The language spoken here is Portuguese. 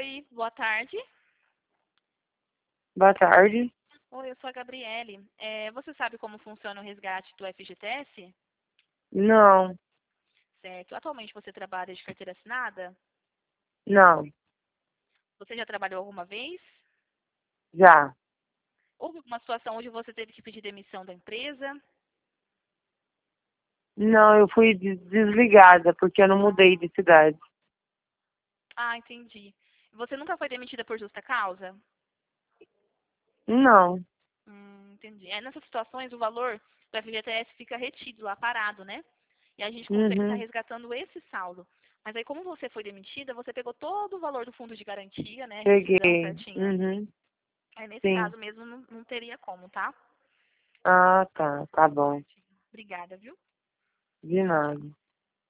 Oi, boa tarde. Boa tarde. Oi, eu sou a Gabriele. Você sabe como funciona o resgate do FGTS? Não, Certo. Atualmente você trabalha de carteira assinada? não, Você já trabalhou alguma vez? já. Houve alguma situação onde você teve que pedir demissão da empresa? Não, eu fui desligada porque eu não mudei de cidade. Ah, entendi. Você nunca foi demitida por justa causa? Não. Entendi. Nessas situações, o valor do FGTS fica retido lá, parado, né? E a gente consegue estar Uhum. resgatando esse saldo. Mas aí, como você foi demitida, você pegou todo o valor do fundo de garantia, né? Rescisão Peguei. certinho. Uhum. Aí, nesse Sim. caso mesmo, não teria como, tá? Ah, tá. Tá bom. Certinho. Obrigada, viu? De nada.